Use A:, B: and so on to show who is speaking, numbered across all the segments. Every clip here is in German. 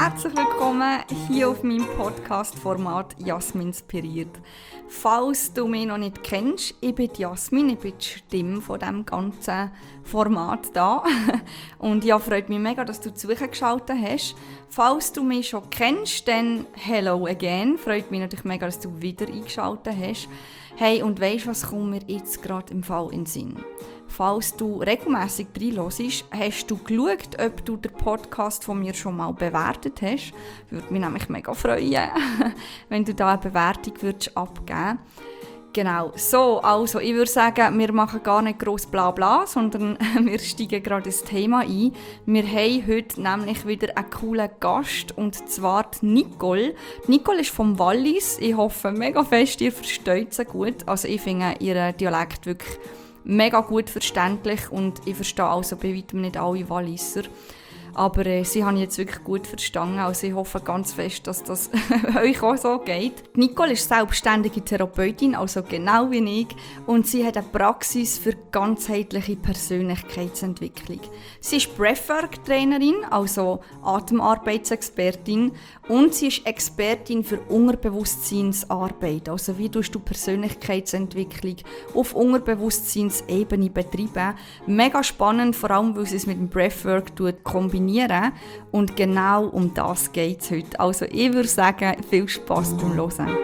A: Herzlich willkommen hier auf meinem Podcast-Format Jasminspiriert. Falls du mich noch nicht kennst, ich bin Jasmin, ich bin die Stimme von diesem ganzen Format da. Und ja, freut mich mega, dass du zugeschaltet hast. Falls du mich schon kennst, dann hello again. Freut mich natürlich mega, dass du wieder eingeschaltet hast. Hey, und weisst, was kommt mir jetzt gerade im Fall in den Sinn? Falls du regelmässig reinhörst, hast du geschaut, ob du den Podcast von mir schon mal bewertet hast. Würde mich nämlich mega freuen, wenn du da eine Bewertung würdest abgeben. Genau, so, also ich würde sagen, wir machen gar nicht gross Blabla, sondern wir steigen gerade ins Thema ein. Wir haben heute nämlich wieder einen coolen Gast, und zwar die Nicole. Die Nicole ist vom Wallis. Ich hoffe mega fest, ihr versteht sie gut. Also ich finde ihren Dialekt wirklich mega gut verständlich und ich verstehe also bei weitem nicht alle Walliser. Aber sie haben jetzt wirklich gut verstanden. Also ich hoffe ganz fest, dass das euch auch so geht. Nicole ist selbstständige Therapeutin, also genau wie ich. Und sie hat eine Praxis für ganzheitliche Persönlichkeitsentwicklung. Sie ist Breathwork-Trainerin, also Atemarbeitsexpertin. Und sie ist Expertin für Unterbewusstseinsarbeit. Also wie tust du Persönlichkeitsentwicklung auf Unterbewusstseinsebene betreiben. Mega spannend, vor allem weil sie es mit dem Breathwork kombinieren. Und genau um das geht es heute. Also ich würde sagen, viel Spass beim Hören.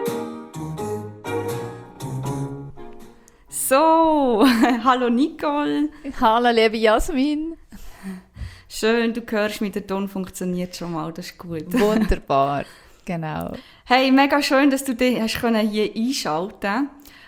A: So, hallo Nicole.
B: Hallo liebe Jasmin.
A: Schön, du hörst mich, der Ton funktioniert schon mal, das ist gut.
B: Wunderbar, genau.
A: Hey, mega schön, dass du dich hast hier einschalten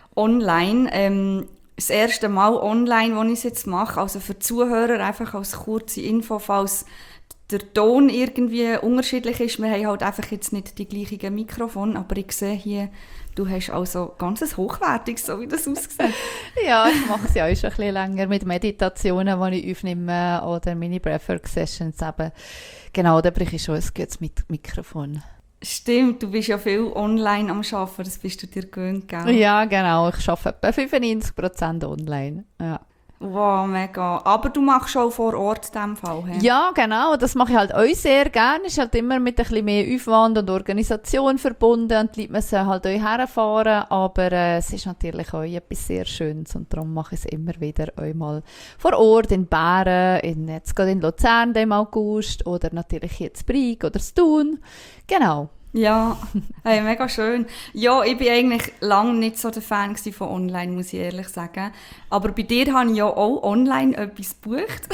A: online. Das erste Mal online, wo ich es jetzt mache. Also für die Zuhörer einfach als kurze Info, falls der Ton irgendwie unterschiedlich ist. Wir haben halt einfach jetzt nicht die gleichen Mikrofone, aber ich sehe hier, du hast also ganz hochwertiges, so wie das aussieht.
B: Ja, ich mache es ja auch schon ein bisschen länger mit Meditationen, die ich aufnehme, oder meine Breathwork-Sessions eben. Genau, da brauche ich schon ein gutes Mikrofon.
A: Stimmt, du bist ja viel online am Arbeiten, das bist du dir gewöhnt, gell?
B: Ja, genau, ich arbeite etwa 95% online, ja.
A: Wow, mega. Aber du machst auch vor Ort in diesem Fall, he?
B: Ja, genau, das mache ich halt auch sehr gerne. Ist halt immer mit ein bisschen mehr Aufwand und Organisation verbunden und die Leute müssen halt auch herfahren, aber es ist natürlich auch etwas sehr Schönes und darum mache ich es immer wieder auch mal vor Ort in Bären, jetzt gerade in Luzern im August oder natürlich jetzt Brig oder Thun. Genau.
A: Ja, hey, mega schön. Ja, ich bin eigentlich lange nicht so der Fan von online, muss ich ehrlich sagen. Aber bei dir habe ich ja auch online etwas gebucht.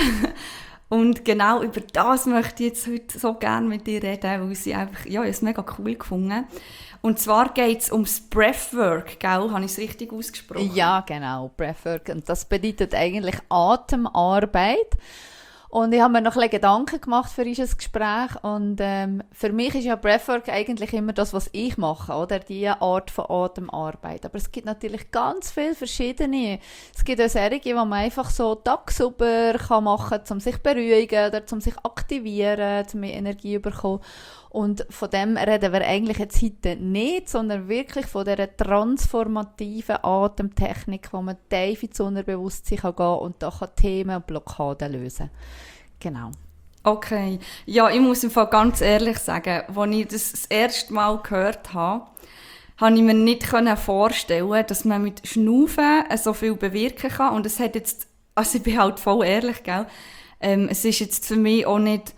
A: Und genau über das möchte ich jetzt heute so gerne mit dir reden, weil ich einfach, ja, ich habe es mega cool gefunden. Und zwar geht es ums Breathwork, gell? Habe ich es richtig ausgesprochen?
B: Ja, genau, Breathwork. Und das bedeutet eigentlich Atemarbeit. Und ich habe mir noch ein bisschen Gedanken gemacht für unser Gespräch und für mich ist ja Breathwork eigentlich immer das, was ich mache, oder? Diese Art von Atemarbeit. Aber es gibt natürlich ganz viele verschiedene. Es gibt auch solche, die man einfach so tagsüber machen kann, um sich zu beruhigen oder um sich zu aktivieren, um mehr Energie zu bekommen. Und von dem reden wir eigentlich jetzt heute nicht, sondern wirklich von dieser transformativen Atemtechnik, wo man tief ins Unterbewusstsein gehen kann und da kann Themen und Blockaden lösen. Genau.
A: Okay. Ja, ich muss im Fall ganz ehrlich sagen, als ich das erste Mal gehört habe, konnte ich mir nicht vorstellen, dass man mit Schnaufen so viel bewirken kann. Und es hat jetzt, also ich bin halt voll ehrlich, gell? Es ist jetzt für mich auch nicht,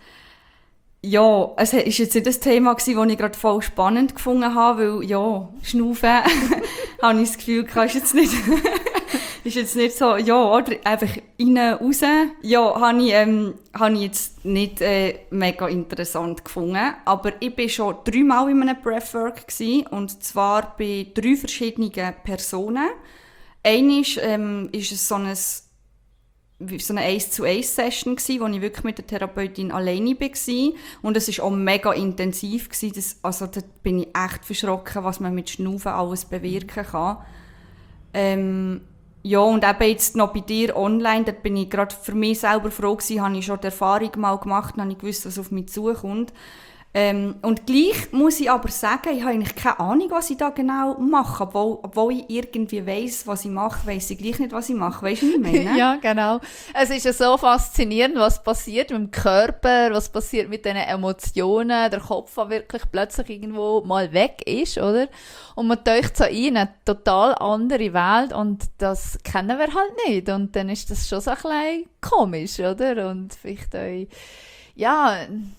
A: ja, es war jetzt nicht das Thema, das ich gerade voll spannend gefunden habe, weil, ja, Schnaufen, habe ich das Gefühl, ist jetzt nicht so, ja, oder einfach rein, raus. Ja, habe ich jetzt nicht mega interessant gefunden. Aber ich war schon 3 Mal in einem Breathwork gewesen, und zwar bei 3 verschiedenen Personen. Einmal ist es so eine 1-zu-1-Session gsi, wo ich wirklich mit der Therapeutin alleine war. Und es war auch mega intensiv gsi. Also da bin ich echt verschrocken, was man mit Schnaufen alles bewirken kann. Ja, und eben jetzt noch bei dir online, da bin ich gerade für mich selber froh gewesen, habe ich schon die Erfahrung mal gemacht, habe ich gewusst, was auf mich zukommt. Und gleich muss ich aber sagen, ich habe eigentlich keine Ahnung, was ich da genau mache. Obwohl ich irgendwie weiss, was ich mache, weiss ich gleich nicht, was ich mache. Weisst du, was ich meine?
B: Ja, genau. Es ist ja so faszinierend, was passiert mit dem Körper, was passiert mit den Emotionen, der Kopf, der wirklich plötzlich irgendwo mal weg ist, oder? Und man taucht so in eine total andere Welt und das kennen wir halt nicht. Und dann ist das schon so ein bisschen komisch, oder? Und vielleicht auch, ja,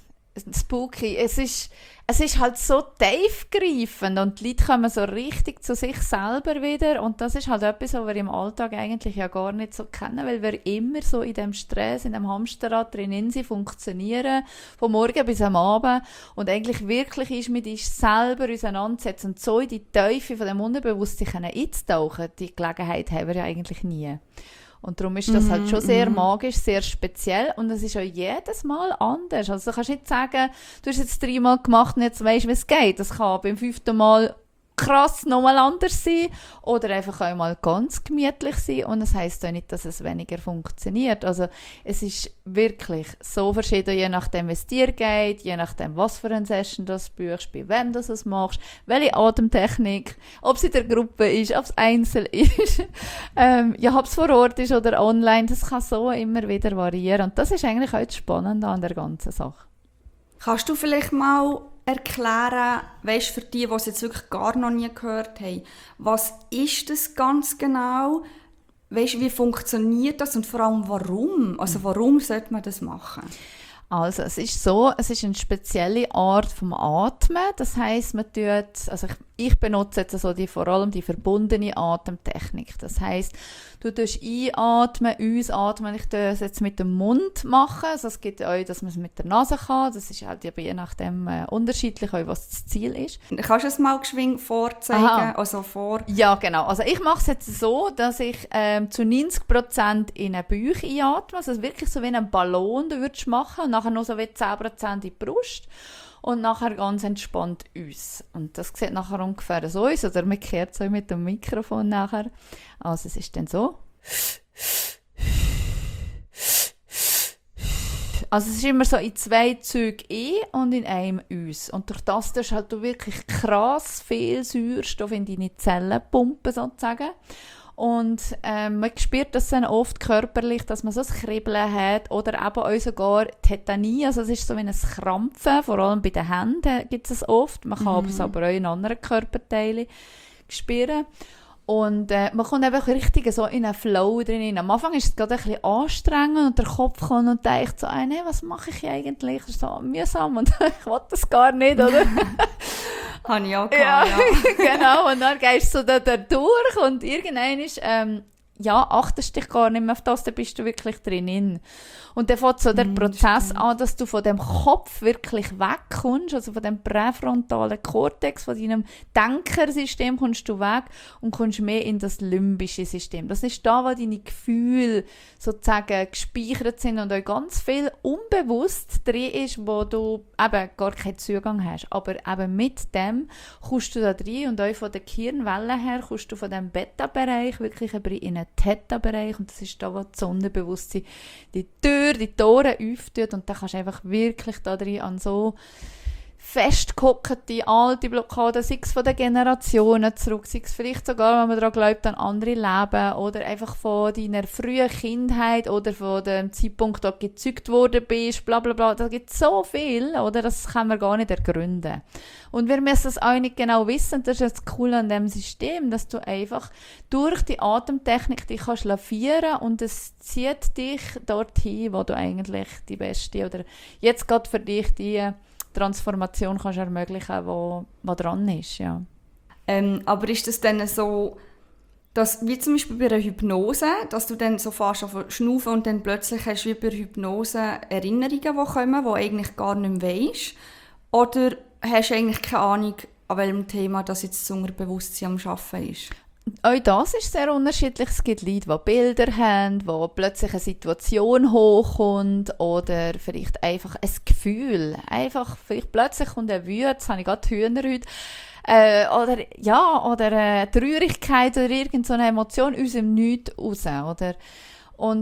B: spooky. Es ist halt so tiefgreifend und die Leute kommen so richtig zu sich selber wieder und das ist halt etwas, was wir im Alltag eigentlich ja gar nicht so kennen, weil wir immer so in dem Stress, in dem Hamsterrad drinnen sind, funktionieren, von morgen bis am Abend und eigentlich wirklich ist mit uns selber auseinandersetzen und so in die Tiefe von dem Unterbewusstsein einzutauchen, die Gelegenheit haben wir ja eigentlich nie. Und darum ist das halt schon sehr magisch, sehr speziell und es ist auch jedes Mal anders. Also du kannst nicht sagen, du hast jetzt 3 Mal gemacht und jetzt weisst du, wie es geht. Das kann beim 5. Mal krass nochmal anders sein oder einfach einmal ganz gemütlich sein und das heisst auch nicht, dass es weniger funktioniert. Also es ist wirklich so verschieden, je nachdem, wie es dir geht, je nachdem, was für eine Session du buchst, bei wem du es machst, welche Atemtechnik, ob es in der Gruppe ist, ob es einzeln ist, ja, ob es vor Ort ist oder online, das kann so immer wieder variieren und das ist eigentlich auch das Spannende an der ganzen Sache.
A: Kannst du vielleicht mal erklären, weißt, für die es jetzt wirklich gar noch nie gehört haben, was ist das ganz genau? Weißt, wie funktioniert das und vor allem warum? Also warum sollte man das machen?
B: Also es ist so, es ist eine spezielle Art vom Atmen. Das heisst, man tut, also ich benutze jetzt also vor allem die verbundene Atemtechnik. Das heisst, du tust einatmen, ausatmen. Ich tue es jetzt mit dem Mund machen. Also es gibt auch, dass man es mit der Nase kann. Das ist halt je nachdem unterschiedlich, auch was das Ziel ist.
A: Kannst du es mal geschwind vorzeigen?
B: Aha.
A: Also
B: Ja, genau. Also ich mache es jetzt so, dass ich zu 90% in den Bauch einatme. Also wirklich so wie einen Ballon du würdest machen. Und nachher noch so wie 10% in die Brust. Und nachher ganz entspannt uns. Und das sieht nachher ungefähr so aus. Oder man kehrt so mit dem Mikrofon nachher. Also es ist dann so. Also es ist immer so in 2 Zügen und in einem uns. Und durch das tust halt du wirklich krass viel Sauerstoff in deine Zellen pumpen sozusagen. Und man spürt das dann oft körperlich, dass man so ein Kribbeln hat oder eben auch sogar Tetanie, also es ist so wie ein Krampfen, vor allem bei den Händen gibt es oft, man kann es aber auch in anderen Körperteilen spüren. Und man kommt einfach richtig so in einen Flow drin. Am Anfang ist es gerade ein bisschen anstrengend und der Kopf kommt und denkt so, nee, was mache ich eigentlich? Das ist so mühsam und ich will das gar nicht, oder?
A: Habe ich auch gehabt, ja.
B: Genau, und dann gehst du da durch und irgendwann ist, achtest dich gar nicht mehr auf das, dann bist du wirklich drinnen. Und dann fängt so der Prozess an, dass du von dem Kopf wirklich wegkommst, also von dem präfrontalen Kortex, von deinem Denkersystem kommst du weg und kommst mehr in das limbische System. Das ist da, wo deine Gefühle sozusagen gespeichert sind und auch ganz viel unbewusst drin ist, wo du eben gar keinen Zugang hast. Aber eben mit dem kommst du da rein und auch von der Gehirnwelle her kommst du von dem Beta-Bereich wirklich in einen Theta-Bereich und das ist da, wo das Unterbewusstsein die Tore öffnet und dann kannst du einfach wirklich da drin an so festgehockte alte Blockaden, sei es von den Generationen zurück, sei es vielleicht sogar, wenn man daran glaubt, an andere Leben oder einfach von deiner frühen Kindheit oder von dem Zeitpunkt, wo du gezeugt worden bist, bla bla bla. Da gibt es so viel, oder? Das kann man gar nicht ergründen. Und wir müssen das auch nicht genau wissen, das ist das Coole an diesem System, dass du einfach durch die Atemtechnik dich kannst lavieren und es zieht dich dorthin, wo du eigentlich die beste oder jetzt gerade für dich die Transformation kannst ermöglichen, wo dran ist, ja.
A: Aber ist das dann so, dass, wie zum Beispiel bei einer Hypnose, dass du dann so fast auf schnaufen und dann plötzlich hast du wie bei der Hypnose Erinnerungen, die kommen, die eigentlich gar nicht mehr weisst? Oder hast du eigentlich keine Ahnung, an welchem Thema das jetzt das Unterbewusstsein am Arbeiten ist?
B: Auch das ist sehr unterschiedlich. Es gibt Leute, die Bilder haben, wo plötzlich eine Situation hochkommt oder vielleicht einfach ein Gefühl. Einfach, vielleicht plötzlich kommt eine Wut, jetzt habe ich gerade Hühner heute. Oder eine Traurigkeit oder irgendeine Emotion aus dem Nichts raus. Oder? Und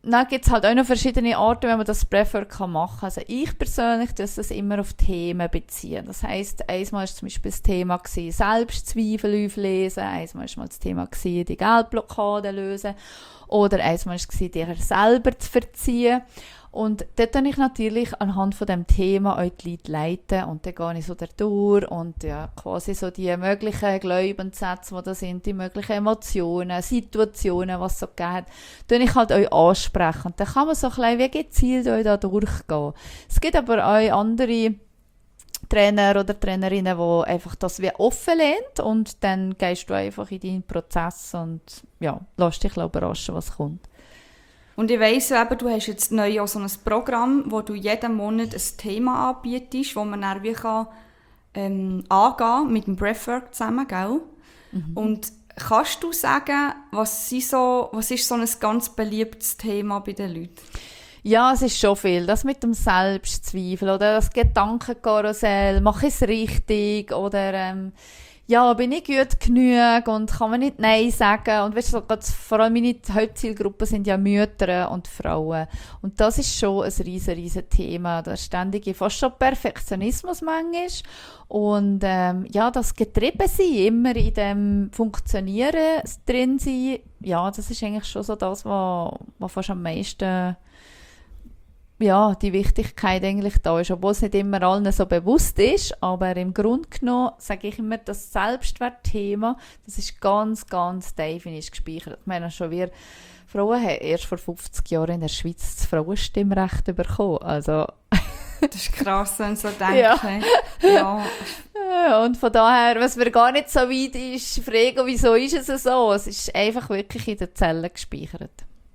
B: dann gibt es halt auch noch verschiedene Arten, wie man das Breathwork machen kann. Also ich persönlich das immer auf Themen beziehen. Das heisst, einmal war zum Beispiel das Thema Selbstzweifel auflesen, einmal war mal das Thema die Geldblockade lösen oder einmal war es dir selber zu verziehen. Und dort dann ich natürlich anhand von dem Thema auch die Leute leiten und dann gehe ich so durch und ja, quasi so die möglichen Glaubenssätze, die da sind, die möglichen Emotionen, Situationen, was es so gegeben hat, dann ich halt euch ansprechen. Und dann kann man so ein bisschen wie gezielt euch da durchgehen. Es gibt aber auch andere Trainer oder Trainerinnen, die einfach das wie offen lehnt und dann gehst du einfach in deinen Prozess und ja, lass dich überraschen, was kommt.
A: Und ich weiss eben, du hast jetzt neu auch so ein Programm, wo du jeden Monat ein Thema anbietest, wo man dann wie kann, angehen mit dem Breathwork zusammen, gell? Und kannst du sagen, was ist so ein ganz beliebtes Thema bei den Leuten?
B: Ja, es ist schon viel. Das mit dem Selbstzweifel oder das Gedankenkarussell, mache ich es richtig oder ja, bin ich gut genug und kann man nicht Nein sagen. Und weißt du, vor allem meine Hauptzielgruppe sind ja Mütter und Frauen. Und das ist schon ein riesen Thema. Der ständige, fast schon Perfektionismus manchmal. Und ja, das Getriebensein, immer in dem Funktionieren drin sein, ja, das ist eigentlich schon so das, was fast am meisten ja, die Wichtigkeit eigentlich da ist, obwohl es nicht immer allen so bewusst ist, aber im Grunde genommen sage ich immer, das Selbstwertthema, das ist ganz tief in uns gespeichert. Ich meine, schon wir Frauen haben erst vor 50 Jahren in der Schweiz das Frauenstimmrecht bekommen, also
A: das ist krass, wenn so denken.
B: Ja. Ja. Und von daher, was mir gar nicht so weit ist, fragen, wieso ist es so? Es ist einfach wirklich in den Zellen gespeichert.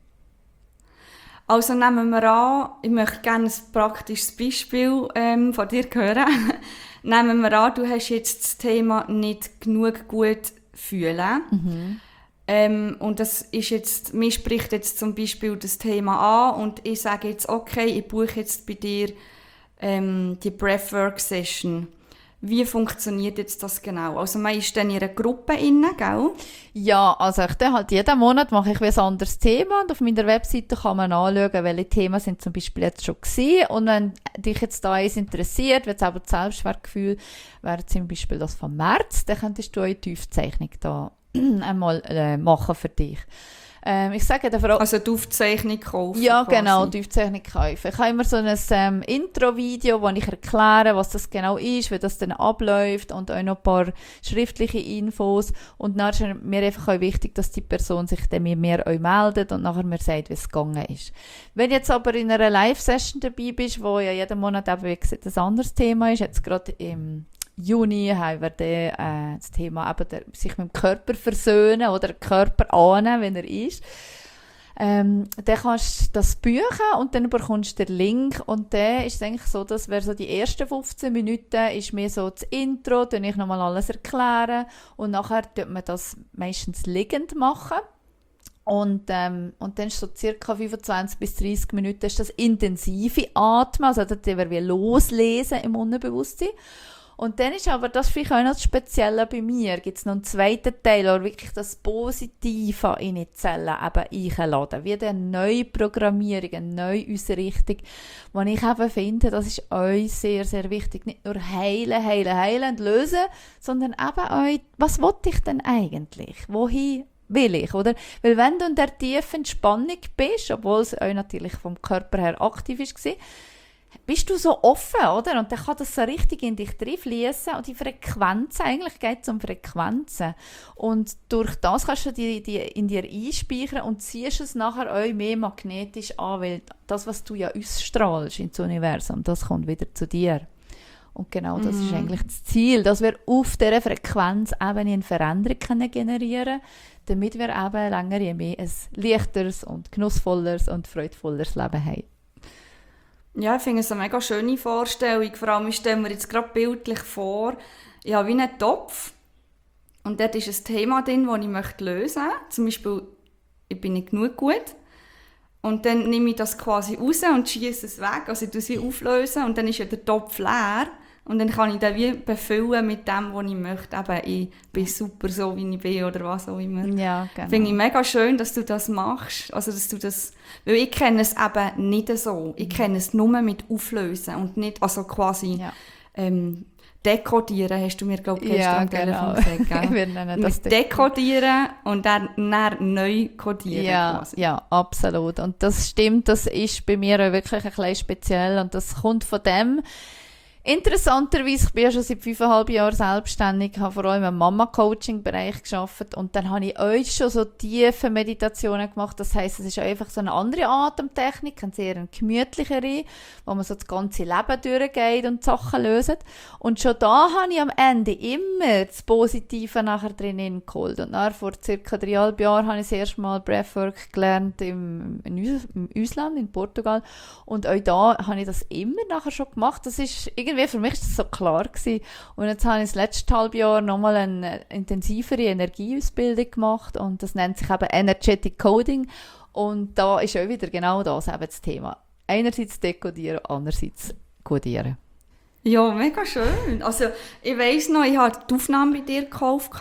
A: Also nehmen wir an, ich möchte gerne ein praktisches Beispiel von dir hören. Nehmen wir an, du hast jetzt das Thema nicht genug gut fühlen. Und das ist jetzt, mir spricht jetzt zum Beispiel das Thema an und ich sage jetzt, okay, ich buche jetzt bei dir die Breathwork-Session. Wie funktioniert jetzt das genau? Also man ist dann in einer Gruppe inne, gell?
B: Ja, also ich halt jeden Monat mache ich ein anderes Thema und auf meiner Webseite kann man anschauen, welche Themen sind zum Beispiel jetzt schon gewesen. Und wenn dich jetzt da eins interessiert, wenn es aber das Selbstwertgefühl wäre zum Beispiel das vom März, dann könntest du eine Tiefzeichnung da einmal machen für dich. Ich sage der Frau...
A: Also die Aufzeichnung kaufen.
B: Ja,
A: quasi.
B: genau, die Aufzeichnung kaufen. Ich habe immer so ein Intro-Video, wo ich erkläre, was das genau ist, wie das dann abläuft und auch noch ein paar schriftliche Infos. Und dann ist mir einfach auch wichtig, dass die Person sich dann mit mir auch meldet und nachher mir sagt, wie es gegangen ist. Wenn jetzt aber in einer Live-Session dabei bist, wo ja jeden Monat eben, wie gesagt, ein anderes Thema ist, jetzt gerade im Juni haben wir dann, das Thema eben sich mit dem Körper versöhnen oder den Körper ahnen, wenn er ist. Dann kannst du das buchen und dann bekommst du den Link und dann ist es eigentlich so, dass wir so die ersten 15 Minuten ist mir so das Intro, dann ich nochmal alles erklären und nachher tut man das meistens liegend machen. Und dann ist so circa 25 bis 30 Minuten ist das intensive Atmen, also das wir loslesen im Unterbewusstsein. Und dann ist aber das vielleicht auch noch das Spezielle bei mir. Gibt es noch einen zweiten Teil, wo wirklich das Positive in die Zellen eben einladen. Wie eine neue Programmierung, eine neue Ausrichtung. Und ich eben finde, das ist euch sehr, sehr wichtig. Nicht nur heilen und lösen, sondern eben auch, was will ich denn eigentlich? Wohin will ich, oder? Weil wenn du in der tiefen Entspannung bist, obwohl es auch natürlich vom Körper her aktiv war, bist du so offen, oder? Und dann kann das so richtig in dich reinfließen und die Frequenzen, eigentlich geht es um Frequenzen. Und durch das kannst du die in dir einspeichern und ziehst es nachher auch mehr magnetisch an, weil das, was du ja ausstrahlst ins Universum, das kommt wieder zu dir. Und genau das ist eigentlich das Ziel, dass wir auf dieser Frequenzebene eine Veränderung generieren können, damit wir eben länger je mehr ein leichteres und genussvolleres und freudvolleres Leben haben.
A: Ja, ich finde es eine mega schöne Vorstellung. Vor allem, ich stelle mir jetzt gerade bildlich vor, ich habe wie einen Topf und dort ist ein Thema drin, das ich lösen möchte. Zum Beispiel, ich bin nicht genug gut. Und dann nehme ich das quasi raus und schiesse es weg. Also ich tue es wie auflösen und dann ist ja der Topf leer. Und dann kann ich den wie befüllen mit dem, was ich möchte. Eben, ich bin super so, wie ich bin oder was auch immer.
B: Ja, genau.
A: Finde ich mega schön, dass du das machst. Also, dass du das, weil ich kenne es eben nicht so. Ich kenne es nur mit Auflösen und nicht, also quasi dekodieren, hast du mir, glaube ich, gestern am Telefon gesagt. Gell?
B: Wir nennen das
A: dekodieren und dann neu kodieren quasi.
B: Ja, absolut. Und das stimmt, das ist bei mir auch wirklich ein bisschen speziell und das kommt von dem. Interessanterweise, ich bin ja schon seit 5,5 Jahren selbstständig, habe vor allem im Mama-Coaching-Bereich gearbeitet und dann habe ich euch schon so tiefe Meditationen gemacht. Das heisst, es ist einfach so eine andere Atemtechnik, eine sehr gemütlichere, wo man so das ganze Leben durchgeht und Sachen löst. Und schon da habe ich am Ende immer das Positive nachher drinnen geholt. Und nachher, vor ca. 3,5 Jahren, habe ich das erste Mal Breathwork gelernt im Ausland, in Portugal. Und auch da habe ich das immer nachher schon gemacht. Das ist irgendwie für mich ist das so klar gewesen. Und jetzt habe ich das letzte halbe Jahr nochmal eine intensivere Energieausbildung gemacht und das nennt sich eben Energetic Coding und da ist auch wieder genau das eben das Thema. Einerseits dekodieren, andererseits codieren.
A: Ja, mega schön. Also ich weiss noch, ich hatte die Aufnahme bei dir gekauft.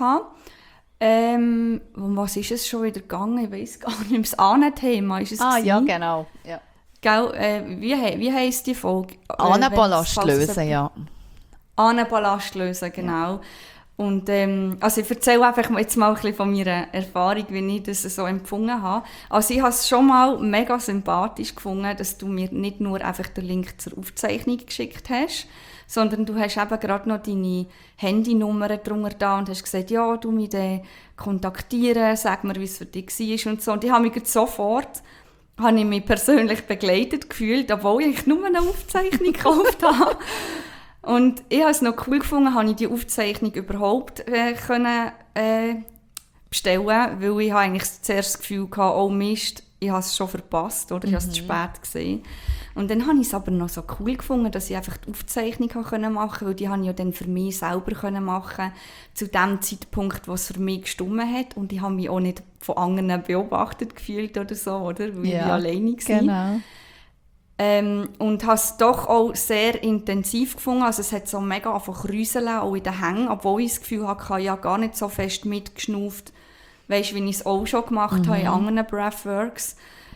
A: Um was ist es schon wieder gegangen? Ich weiss gar nicht. Das Ahnenthema ist es gewesen.
B: Ja, genau. Ja.
A: Gell, wie heisst die Folge?
B: Ahnenballast lösen, ja.
A: Ahnenballast lösen, genau. Ja. Und also ich erzähle einfach jetzt mal ein bisschen von meiner Erfahrung, wie ich das so empfunden habe. Also ich habe es schon mal mega sympathisch gefunden, dass du mir nicht nur einfach den Link zur Aufzeichnung geschickt hast, sondern du hast eben gerade noch deine Handynummer drunter da und hast gesagt, ja, du mich dann kontaktieren, sag mir, wie es für dich war und so. Und ich habe mich sofort persönlich begleitet gefühlt, obwohl ich nur eine Aufzeichnung gekauft habe. Und ich habe es noch cool gefunden, habe ich die Aufzeichnung überhaupt können, bestellen, weil ich eigentlich zuerst das Gefühl hatte, oh Mist, ich habe es schon verpasst oder ich habe es zu spät gesehen. Und dann habe ich es aber noch so cool gefunden, dass ich einfach die Aufzeichnung machen konnte, weil die habe ich ja dann für mich selber machen zu dem Zeitpunkt, wo es für mich gestimmt hat. Und ich habe mich auch nicht von anderen beobachtet gefühlt oder so, oder? Weil ich alleine war.
B: Genau.
A: Und habe es doch auch sehr intensiv gefunden. Also es hat so mega einfach rüseln, auch in den Hängen, obwohl ich das Gefühl hatte, ich habe ja gar nicht so fest mitgeschnauft, weißt, wie ich es auch schon gemacht habe in anderen Breathworks.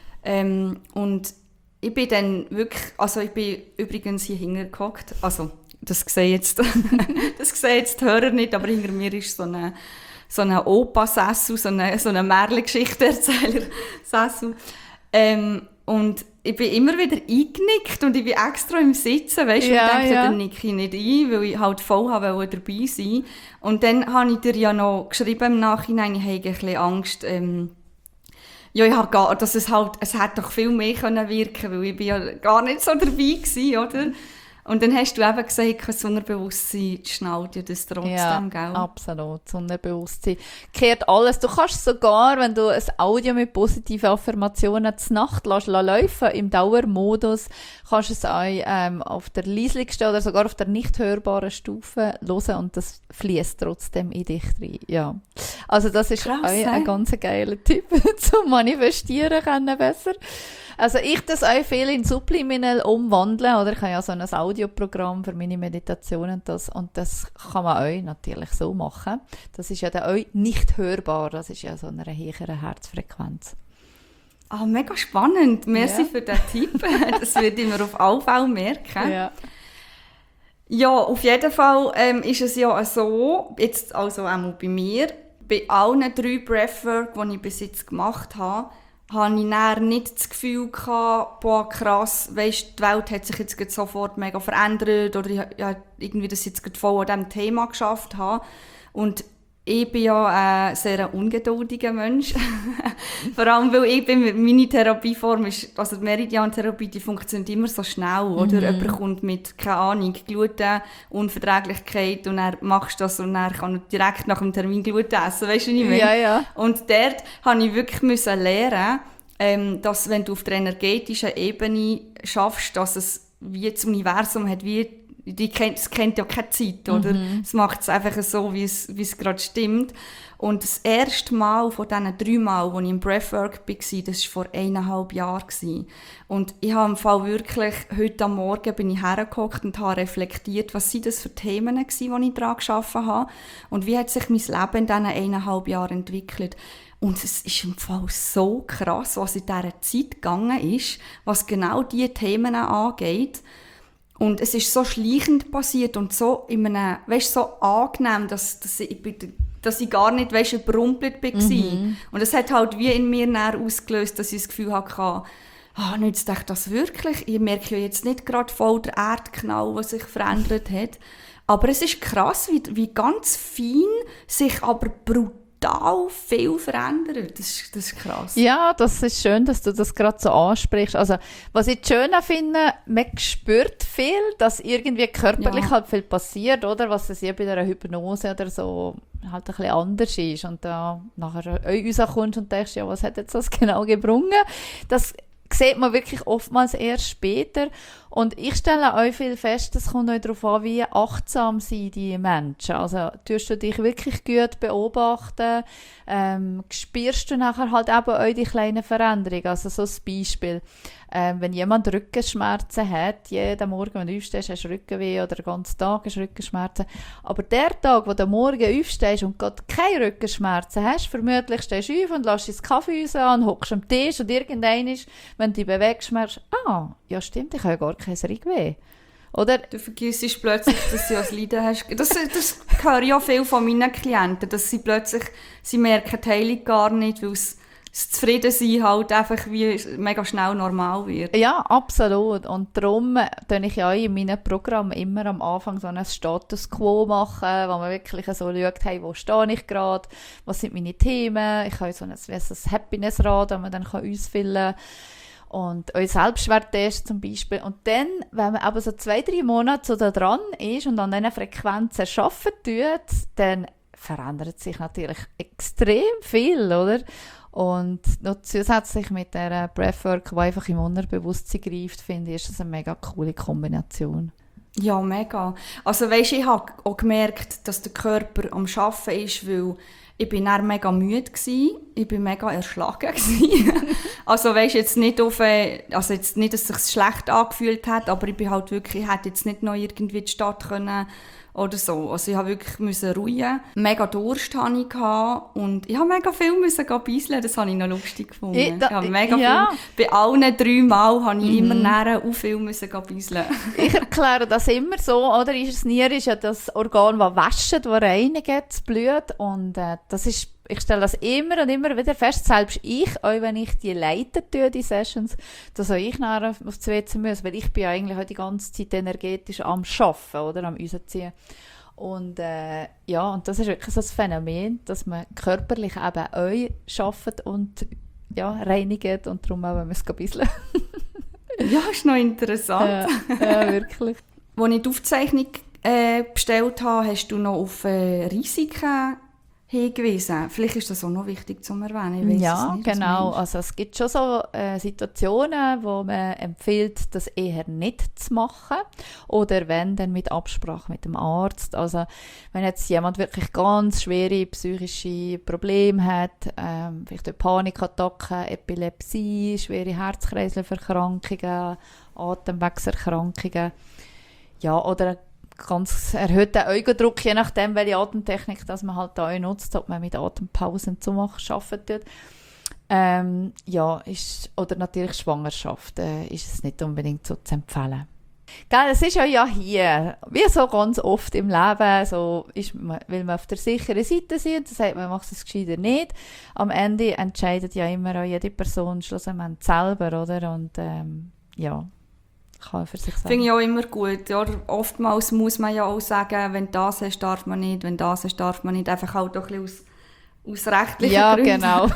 A: Und ich bin dann wirklich, also ich bin übrigens hier hingehockt, also das sehen jetzt die Hörer nicht, aber hinter mir ist so ein Opa-Sessel, so ein Märchengeschichte-Erzähler-Sessel. Und ich bin immer wieder eingenickt und ich bin extra im Sitzen, weißt du, ich dachte, dann nicke ich nicht ein, weil ich halt voll dabei sein. Und dann habe ich dir ja noch geschrieben im Nachhinein, ich habe ein bisschen Angst, ja, ich habe dass es hätte doch viel mehr wirken können, weil ich bin ja gar nicht so dabei gewesen, oder? Und dann hast du eben gesagt, das Unterbewusstsein schnallt ja das trotzdem, gell?
B: Ja, absolut. Das Unterbewusstsein kehrt alles. Du kannst sogar, wenn du ein Audio mit positiven Affirmationen zur Nacht laufen im Dauermodus, kannst du es auch auf der leislichsten oder sogar auf der nicht hörbaren Stufe hören und das fließt trotzdem in dich rein. Ja. Also das ist krass, auch ein ganz geiler Tipp zum Manifestieren können besser. Also ich das auch viel in Subliminal umwandeln, oder ich habe ja so ein Audioprogramm für meine Meditationen und das kann man auch natürlich so machen. Das ist ja dann auch nicht hörbar, das ist ja so eine höhere Herzfrequenz.
A: Ah, mega spannend. Merci für den Tipp. Das würde ich mir auf alle Fälle merken.
B: Ja.
A: Ja, auf jeden Fall ist es ja so, jetzt also auch bei mir, bei allen 3 Breathwork, die ich bis jetzt gemacht habe ich dann nicht das Gefühl gehabt, boah, krass, weisst, die Welt hat sich jetzt sofort mega verändert oder ich irgendwie das jetzt voll an diesem Thema geschafft habe. Und ich bin ja ein sehr ungeduldiger Mensch. Vor allem, weil meine Therapieform ist, also die Meridian-Therapie, die funktioniert immer so schnell, oder? Jemand kommt mit, keine Ahnung, Glutenunverträglichkeit und dann machst du das und dann kann er direkt nach dem Termin Gluten essen, weißt du, was ich meine?
B: Ja, ja.
A: Und dort musste ich wirklich lernen, dass wenn du auf der energetischen Ebene schaffst, dass es wie das Universum hat, wie es kennt ja keine Zeit, oder? Es macht es einfach so, wie es gerade stimmt. Und das erste Mal von diesen 3 Mal, wo ich im Breathwork war, das war vor 1,5 Jahren. Und ich habe im Fall wirklich, heute am Morgen bin ich hergehockt und habe reflektiert, was sind das für Themen waren, die ich daran gearbeitet habe. Und wie hat sich mein Leben in diesen 1,5 Jahren entwickelt. Und es ist im Fall so krass, was in dieser Zeit gegangen ist, was genau diese Themen angeht. Und es ist so schleichend passiert und so in einem, so angenehm, dass ich gar nicht, überrumpelt war. Und es hat halt wie in mir ausgelöst, dass ich das Gefühl hatte, nützt euch das wirklich? Ich merke ja jetzt nicht gerade voll der Erdknall, der sich verändert hat. Aber es ist krass, wie ganz fein sich aber brutal viel verändert. Das ist krass.
B: Ja, das ist schön, dass du das gerade so ansprichst. Also, was ich schön finde, man spürt viel, dass irgendwie körperlich halt viel passiert, oder? Was es ja bei einer Hypnose oder so halt ein bisschen anders ist. Und da nachher rauskommst und denkst, ja, was hat jetzt das genau gebrungen? Das sieht man wirklich oftmals erst später. Und ich stelle auch viel fest, es kommt auch darauf an, wie achtsam sind die Menschen. Also, tust du dich wirklich gut beobachten, spürst du nachher halt eben auch die kleinen Veränderungen. Also, so ein Beispiel. Wenn jemand Rückenschmerzen hat, jeden Morgen, wenn du aufstehst, hast du Rückenweh oder den ganzen Tag hast du Rückenschmerzen. Aber der Tag, wo du morgen aufstehst und gerade keine Rückenschmerzen hast, vermutlich stehst du auf und lässt deinen Kaffee an, hockst am Tisch und irgendwann ist, wenn du dich bewegst, merkst du, ja stimmt, ich habe ja gar kein Rückenweh. Oder?
A: Du vergisst plötzlich, dass du ein Leiden hast. Das höre ich auch viel von meinen Klienten, dass sie merken die Heilung gar nicht, weil das Zufriedensein halt einfach wie mega schnell normal wird.
B: Ja, absolut. Und darum mache ich ja in meinem Programm immer am Anfang so einen Status Quo machen, wo man wirklich so schaut, hey, wo stehe ich gerade, was sind meine Themen. Ich habe so ein Happiness-Rad, das man dann ausfüllen kann. Und euer Selbstwerttest zum Beispiel. Und dann, wenn man aber so 2-3 Monate so da dran ist und an diesen Frequenzen arbeiten tut, dann verändert sich natürlich extrem viel, oder? Und noch zusätzlich mit der Breathwork, die einfach im Unterbewusstsein greift, finde ich, ist das eine mega coole Kombination.
A: Ja, mega. Also weisst, ich habe auch gemerkt, dass der Körper am Arbeiten ist, weil ich bin dann mega müde gsi, ich bin mega erschlagen gsi. Also weisst, jetzt nicht jetzt nicht, dass es sich schlecht angefühlt hat, aber ich bin halt wirklich, ich hätte jetzt nicht noch irgendwie in die Stadt können oder so. Also ich habe wirklich ruhen. Mega Durst hatte ich und ich habe mega viel müssen beiseln. Das habe ich noch lustig gefunden. Ich habe mega viel. Bei allen 3 Mal habe ich immer näher auch viel müssen beiseln.
B: Ich erkläre das immer so, oder? Das Nieren ist ja das Organ, das wäscht, das reinigt, das Blut. Und das ist, ich stelle das immer und immer wieder fest, selbst ich, auch wenn ich die leite tue, die Sessions, dass auch ich nachher aufs WC muss, weil ich bin ja eigentlich auch die ganze Zeit energetisch am Arbeiten, oder? Am Rausziehen. Und und das ist wirklich so ein Phänomen, dass man körperlich eben auch arbeitet und reinigt und darum auch, wenn man es ein bisschen.
A: Ja, ist noch interessant.
B: Ja, wirklich.
A: Als ich die Aufzeichnung bestellt habe, hast du noch auf Risiken hingewiesen. Vielleicht ist das auch noch wichtig zu erwähnen. Ich weiss es nicht,
B: genau. Also es gibt schon so Situationen, wo man empfiehlt, das eher nicht zu machen. Oder wenn, dann mit Absprache mit dem Arzt. Also wenn jetzt jemand wirklich ganz schwere psychische Probleme hat, vielleicht Panikattacken, Epilepsie, schwere Herz-Kreislauf-Erkrankungen, Atemwegserkrankungen, oder ganz erhöhten Augendruck, je nachdem, welche Atemtechnik dass man halt da auch nutzt, ob man mit Atempausen zu machen arbeitet. Oder natürlich Schwangerschaft ist es nicht unbedingt so zu empfehlen. Gell, es ist ja hier, wie so ganz oft im Leben, so will man auf der sicheren Seite sein und dann sagt man macht es gescheiter nicht. Am Ende entscheidet ja immer auch jede Person schlussendlich selber, oder? Und kann für sich sagen.
A: Finde ich auch immer gut. Ja, oftmals muss man ja auch sagen, wenn du das hast, darf man nicht, wenn du das hast, darf man nicht. Einfach halt auch ein bisschen aus rechtlichen Gründen.
B: Ja, genau.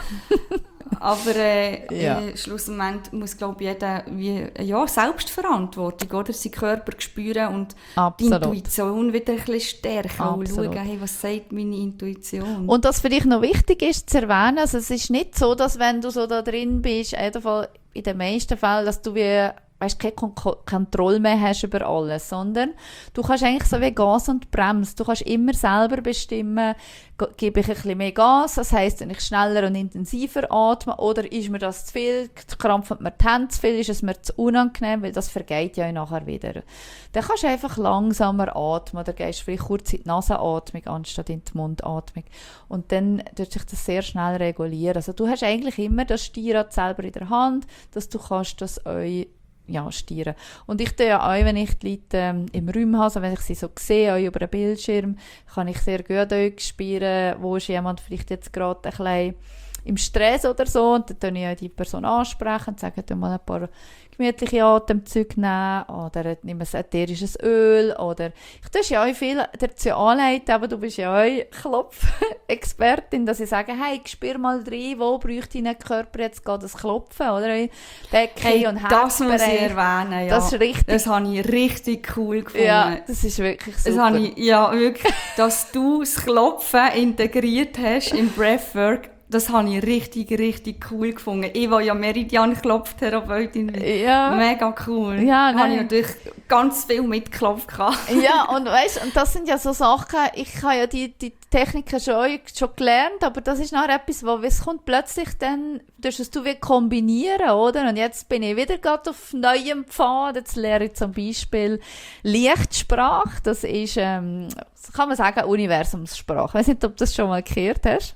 A: Aber schlussendlich muss, glaube ich, jeder Selbstverantwortung, oder? Seinen Körper spüren und
B: Absolut.
A: Die Intuition wieder ein bisschen stärken.
B: Absolut.
A: Und schauen, hey, was sagt meine Intuition?
B: Und was für dich noch wichtig ist zu erwähnen, also es ist nicht so, dass wenn du so da drin bist, in den meisten Fällen, dass du wie weißt, keine Kontrolle mehr hast über alles, sondern du kannst eigentlich so wie Gas und Bremse, du kannst immer selber bestimmen, gebe ich ein bisschen mehr Gas, das heisst, wenn ich schneller und intensiver atme, oder ist mir das zu viel, krampft mir die Hände zu viel, ist es mir zu unangenehm, weil das vergeht ja nachher wieder. Dann kannst du einfach langsamer atmen, oder gehst vielleicht kurz in die Nasenatmung anstatt in die Mundatmung. Und dann tut sich das sehr schnell regulieren. Also du hast eigentlich immer das Steuerrad selber in der Hand, dass du kannst das euch steuern. Und ich tue ja auch, wenn ich die Leute im Raum habe, also wenn ich sie so sehe, auch über den Bildschirm, kann ich sehr gut euch spüren, wo ist jemand vielleicht jetzt gerade ein bisschen im Stress oder so, und dann tue ich auch die Person ansprechen und sage, du mal ein paar gemütliche Atemzüge nehmen, oder nimm ein ätherisches Öl, oder ich tue ja auch viel dazu anleiten, aber du bist ja auch Klopfexpertin, dass ich sage, hey, spür mal rein, wo bräuchte dein Körper jetzt gerade das Klopfen, oder? Decke und Herzbereich.
A: Das muss ich erwähnen, ja.
B: Das ist richtig.
A: Das habe ich richtig cool gefunden.
B: Ja, das ist wirklich super.
A: Das habe ich, ja, wirklich, dass du das Klopfen integriert hast im Breathwork. Das habe ich richtig, richtig cool gefunden. Ich war ja Meridian-Klopftherapeutin.
B: Ja.
A: Mega cool.
B: Ja,
A: da habe ich natürlich ganz viel mitgeklopft.
B: Ja, und weißt, und das sind ja so Sachen, ich habe ja die Techniken schon gelernt, aber das ist nachher etwas, wo es kommt plötzlich dann, du wie kombinieren, oder? Und jetzt bin ich wieder gerade auf neuem Pfad. Jetzt lehre ich zum Beispiel Lichtsprache. Das ist, kann man sagen, Universumssprache. Ich weiß nicht, ob du das schon mal gehört hast.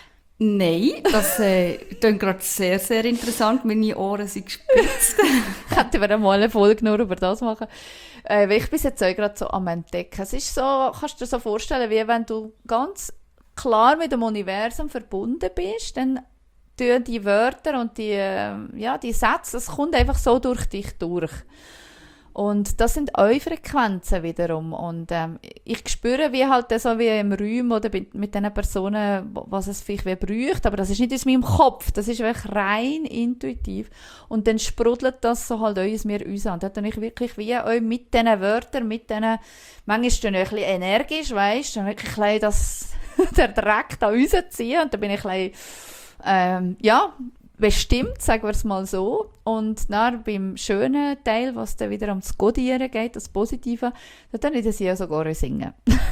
A: Nein, das klingt gerade sehr, sehr interessant. Meine Ohren sind gespitzt.
B: Könnten wir mal eine Folge nur über das machen. Weil ich bin jetzt auch gerade so am Entdecken. Es ist so, kannst du dir so vorstellen, wie wenn du ganz klar mit dem Universum verbunden bist, dann tun die Wörter und die Sätze, das kommt einfach so durch dich durch. Und das sind eure Frequenzen wiederum. Und ich spüre wie halt so wie im Raum oder mit den Personen, was es vielleicht wie braucht. Aber das ist nicht aus meinem Kopf. Das ist wirklich rein intuitiv. Und dann sprudelt das so halt aus mir raus. Und dann tue ich wirklich wie euch mit diesen Wörtern, mit diesen, manchmal bin ich ein bisschen energisch, weisst du, dann wirklich ein bisschen der Dreck da rausziehen. Und dann bin ich ein bisschen, bestimmt, sagen wir es mal so. Und dann beim schönen Teil, was dann wieder ums Godieren geht, das Positive, dann ich das ja sogar singen.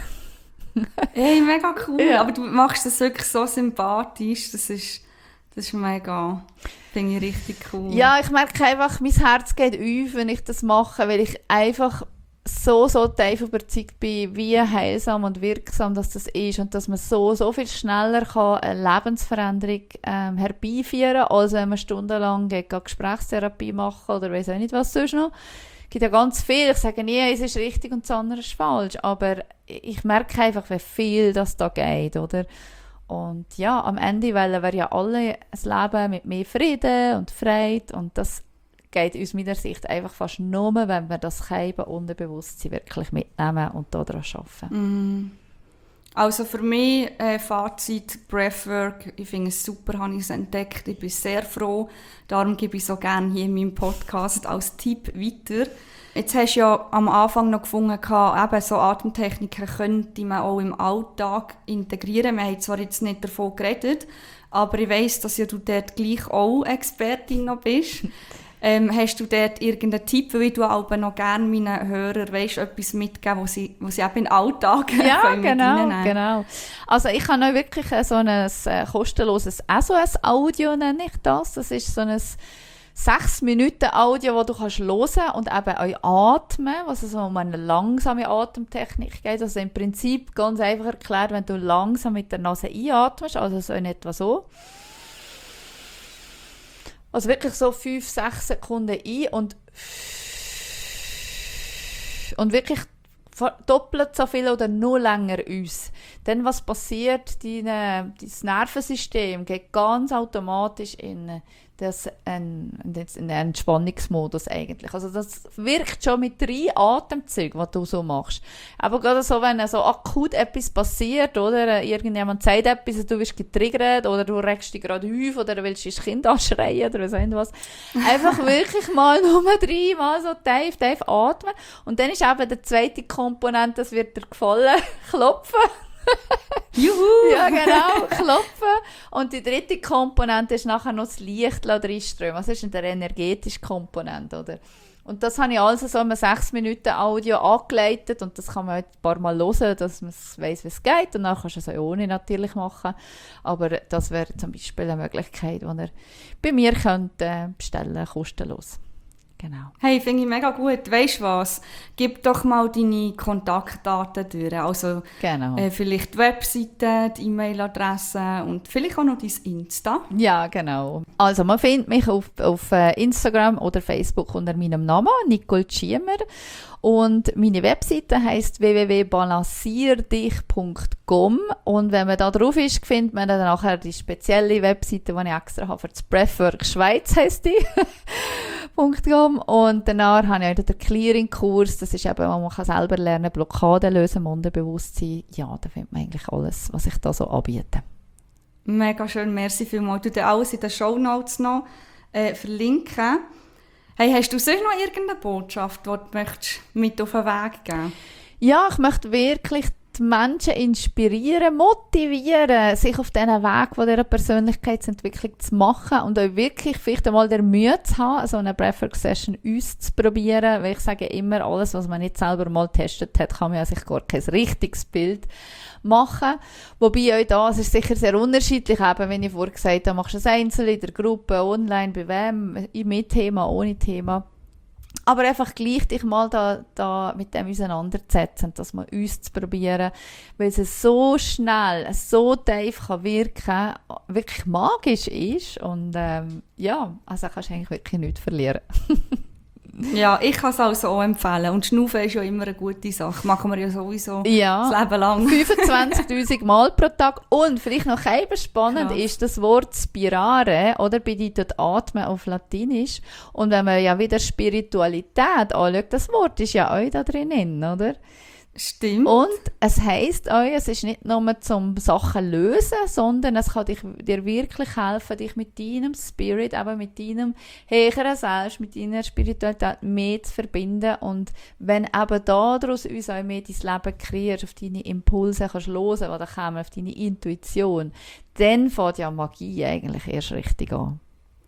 A: Hey, mega cool.
B: Ja.
A: Aber du machst das wirklich so sympathisch. Das ist mega, finde ich richtig cool.
B: Ja, ich merke einfach, mein Herz geht auf, wenn ich das mache, weil ich einfach so tief überzeugt bin, wie heilsam und wirksam das ist und dass man so viel schneller kann eine Lebensveränderung herbeiführen kann, als wenn man stundenlang Gesprächstherapie machen oder weiss auch nicht was sonst noch. Es gibt ja ganz viel, ich sage nie, es ist richtig und das andere ist falsch, aber ich merke einfach, wie viel das da geht, oder? Und ja, am Ende wollen wir ja alle ein Leben mit mehr Frieden und Freude, und das geht aus meiner Sicht einfach fast nur, wenn wir das Unterbewusstsein wirklich mitnehmen und daran arbeiten.
A: Also für mich, Fazit, Breathwork, ich finde es super, habe ich es entdeckt, ich bin sehr froh, darum gebe ich so gerne hier in meinem Podcast als Tipp weiter. Jetzt hast du ja am Anfang noch gefunden, eben so Atemtechniken könnte man auch im Alltag integrieren. Wir haben zwar jetzt nicht davon geredet, aber ich weiss, dass ja du dort gleich auch Expertin noch bist. Hast du dort irgendeinen Tipp, weil du aber noch gerne meinen Hörern etwas mitgeben, wo sie eben im Alltag
B: ja, genau. Also ich habe noch wirklich so ein kostenloses SOS-Audio, nenne ich das. Das ist so ein 6 Minuten Audio, wo du kannst hören und eben auch atmen, was also um eine langsame Atemtechnik geht. Also im Prinzip ganz einfach erklärt, wenn du langsam mit der Nase einatmest, also so in etwa so. Also wirklich so 5-6 Sekunden ein und wirklich doppelt so viel oder nur länger aus. Dann was passiert? Dein Nervensystem geht ganz automatisch in den Entspannungsmodus eigentlich. Also das wirkt schon mit 3 Atemzügen, was du so machst. Aber gerade so, wenn so akut etwas passiert, oder irgendjemand sagt etwas, du wirst getriggert, oder du regst dich gerade auf, oder willst dein Kind anschreien, oder was. Einfach wirklich mal nur 3 Mal so tief atmen. Und dann ist eben der zweite Komponent, das wird dir gefallen, klopfen.
A: Juhu!
B: Ja, genau, klopfen. Und die dritte Komponente ist nachher noch das Licht reinströmen. Also das ist eine energetische Komponente, oder? Und das habe ich also so einem 6 Minuten Audio angeleitet und das kann man halt ein paar Mal hören, dass man weiss, wie es geht. Und dann kannst du es auch ohne natürlich machen. Aber das wäre zum Beispiel eine Möglichkeit, die ihr bei mir könnt, bestellen kostenlos. Genau.
A: Hey, finde ich mega gut. Weisst du was? Gib doch mal deine Kontaktdaten durch. Also
B: Genau.
A: vielleicht die Webseite, die E-Mail-Adresse und vielleicht auch noch dein Insta.
B: Ja, genau. Also man findet mich auf Instagram oder Facebook unter meinem Namen, Nicole Schiemer. Und meine Webseite heisst www.balancierdich.com und wenn man da drauf ist, findet man dann nachher die spezielle Webseite, die ich extra habe für das Breathwork Schweiz, heisst die. .com. Und danach habe ich auch den Clearing-Kurs, das ist eben, wo man selber lernen, Blockaden lösen, Unterbewusstsein. Ja, da findet man eigentlich alles, was ich da so anbiete.
A: Mega schön, merci vielmals. Du darfst alles in den Shownotes noch verlinken. Hey, hast du sonst noch irgendeine Botschaft, die du möchtest mit auf den Weg geben?
B: Ja, ich möchte wirklich die Menschen inspirieren, motivieren, sich auf diesen Weg von dieser Persönlichkeitsentwicklung zu machen und auch wirklich vielleicht einmal der Mühe zu haben, so eine Breathwork-Session auszuprobieren, weil ich sage immer, alles, was man nicht selber mal getestet hat, kann man ja sich gar kein richtiges Bild machen. Wobei auch das ist sicher sehr unterschiedlich, eben, wenn ich vorher gesagt habe, machst du es einzeln, in der Gruppe, online, bei wem, mit Thema, ohne Thema. Aber einfach gleich dich mal da mit dem auseinanderzusetzen, das mal auszuprobieren, weil es so schnell, so tief kann wirken, wirklich magisch ist und ja, also kannst du eigentlich wirklich nichts verlieren.
A: Ja, ich kann es also auch empfehlen. Und Schnaufen ist ja immer eine gute Sache. Machen wir ja sowieso das Leben lang.
B: 25'000 Mal pro Tag. Und vielleicht noch eben spannend
A: Krass.
B: ist das Wort Spirare, oder bedeutet Atmen auf Latinisch. Und wenn man ja wieder Spiritualität anschaut, das Wort ist ja auch da drinnen, oder?
A: Stimmt.
B: Und es heisst auch, es ist nicht nur zum Sachen lösen, sondern es kann dir wirklich helfen, dich mit deinem Spirit, eben mit deinem höheren Selbst, mit deiner Spiritualität mehr zu verbinden. Und wenn eben daraus uns auch mehr dein Leben kreierst, auf deine Impulse kannst hören, die da kommen, auf deine Intuition, dann fängt ja Magie eigentlich erst richtig an.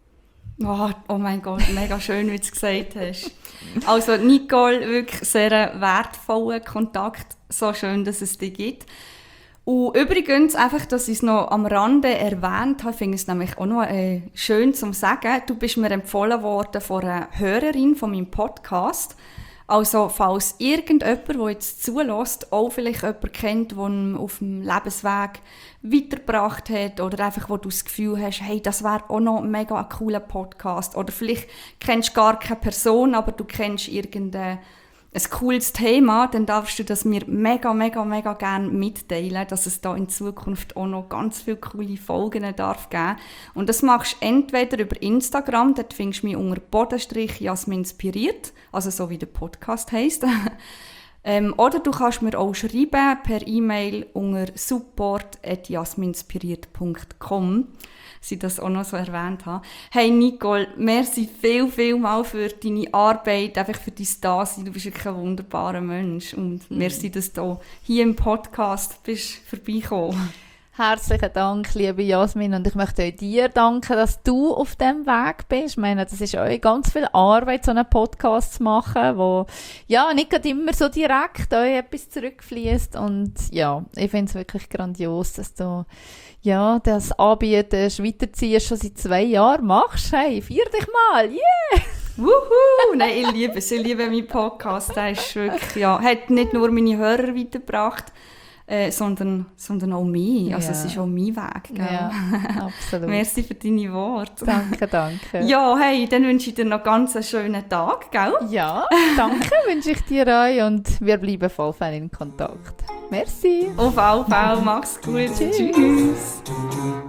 A: Oh mein Gott, mega schön, wie du es gesagt hast. Also Nicole, wirklich sehr wertvoller Kontakt. So schön, dass es dich gibt. Und übrigens, einfach, dass ich es noch am Rande erwähnt habe, finde ich es nämlich auch noch schön zu sagen. Du bist mir empfohlen worden von einer Hörerin von meinem Podcast. Also, falls irgendjemand, der jetzt zulässt, auch vielleicht jemanden kennt, der ihn auf dem Lebensweg weitergebracht hat oder einfach, wo du das Gefühl hast, hey, das wäre auch noch ein mega cooler Podcast. Oder vielleicht kennst du gar keine Person, aber du kennst irgendein cooles Thema, dann darfst du das mir mega, mega, mega gerne mitteilen, dass es da in Zukunft auch noch ganz viele coole Folgen darf geben. Und das machst du entweder über Instagram, dort findest du mich unter _Jasminspiriert, also so wie der Podcast heisst. Oder du kannst mir auch schreiben per E-Mail unter support@jasminspiriert.com, dass ich das auch noch so erwähnt habe. Hey Nicole, merci viel mal für deine Arbeit, einfach für dein Dasein. Du bist wirklich ein wunderbarer Mensch und merci, dass du hier im Podcast bist vorbeigekommen.
B: Herzlichen Dank, liebe Jasmin, und ich möchte auch dir danken, dass du auf diesem Weg bist. Ich meine, das ist auch ganz viel Arbeit, so einen Podcast zu machen, wo ja nicht gerade immer so direkt euch etwas zurückfließt. Und ja, ich finde es wirklich grandios, dass du ja das anbietest, weiterziehst, schon seit 2 Jahren machst. Hey, feier dich mal, yeah!
A: Wuhu! Nein, ich liebe meinen Podcast. Der ist wirklich, ja, hat nicht nur meine Hörer weitergebracht, sondern auch mich. Also es ist auch mein Weg. Gell?
B: Ja, absolut.
A: Merci für deine Worte.
B: Danke.
A: Ja, hey, dann wünsche ich dir noch ganz einen schönen Tag, gell?
B: Ja, danke wünsche ich dir auch und wir bleiben voll in Kontakt. Merci.
A: Auf jeden Fall, mach's gut. Tschüss.